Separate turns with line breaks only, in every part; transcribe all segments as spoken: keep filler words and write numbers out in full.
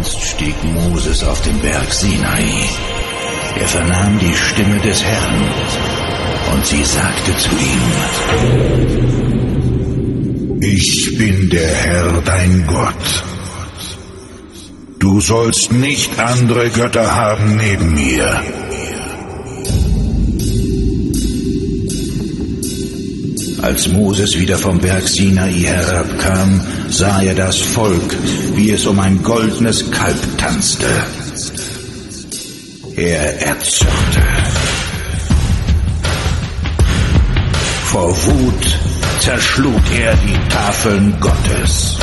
Einst stieg Moses auf den Berg Sinai. Er vernahm die Stimme des Herrn, und sie sagte zu ihm: Ich bin der Herr, dein Gott. Du sollst nicht andere Götter haben neben mir. Als Moses wieder vom Berg Sinai herabkam, sah er das Volk, wie es um ein goldenes Kalb tanzte. Er erzürnte. Vor Wut zerschlug er die Tafeln Gottes.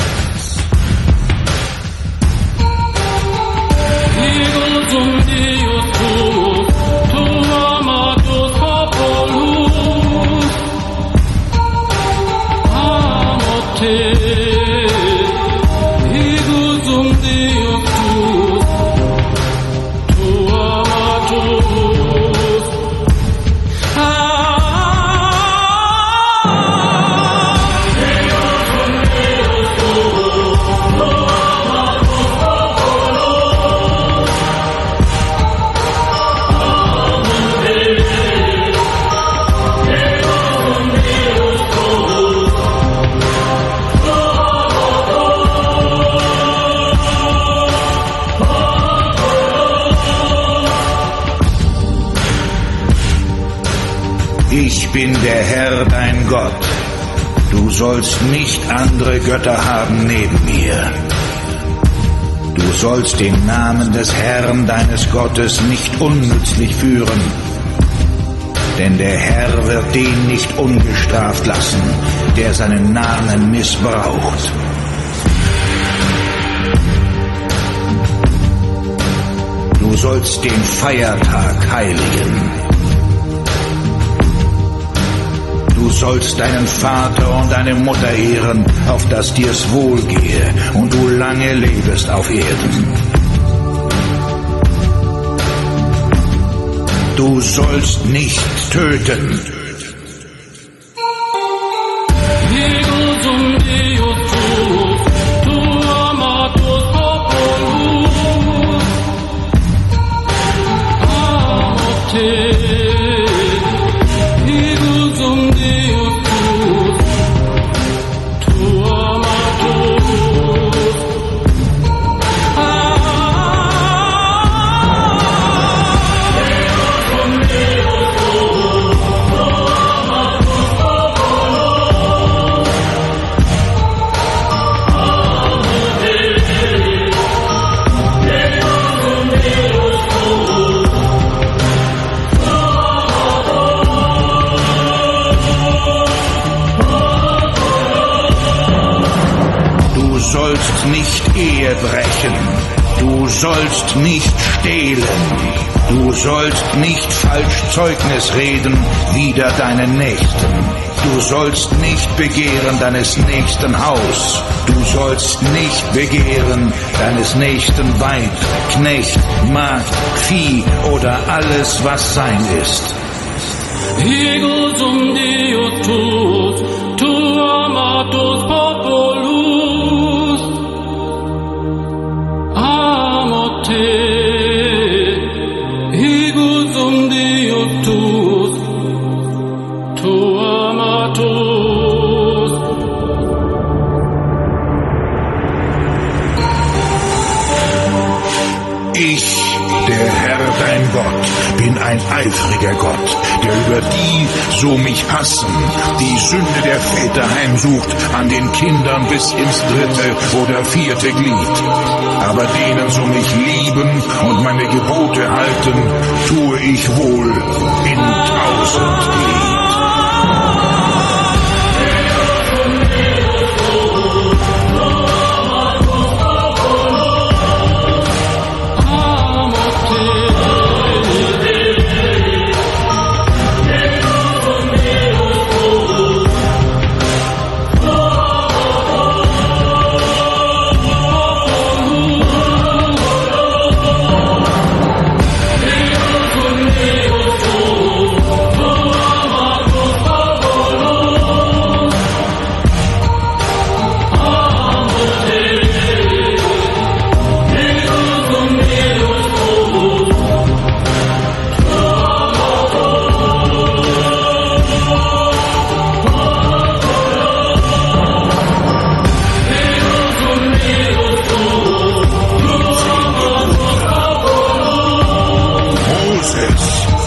Ich bin der Herr, dein Gott. Du sollst nicht andere Götter haben neben mir. Du sollst den Namen des Herrn, deines Gottes, nicht unnützlich führen. Denn der Herr wird den nicht ungestraft lassen, der seinen Namen missbraucht. Du sollst den Feiertag heiligen. Du sollst deinen Vater und deine Mutter ehren, auf dass dir's wohlgehe und du lange lebest auf Erden. Du sollst nicht töten. Du sollst nicht Ehe brechen. Du sollst nicht stehlen. Du sollst nicht falsch Zeugnis reden wider deinen Nächsten. Du sollst nicht begehren deines Nächsten Haus. Du sollst nicht begehren deines Nächsten Weib, Knecht, Magd, Vieh oder alles, was sein ist.
Higos Deus tuus, tu amatus populus, amo te. Higos Deus tuus, tu amatus.
Ich, der Herr, dein Gott, bin ein eifriger Gott, der über die, so mich hassen, die Sünde der Väter heimsucht, an den Kindern bis ins dritte oder vierte Glied. Aber denen, so mich lieben und meine Gebote halten, tue ich wohl in tausend Glied. Gottes.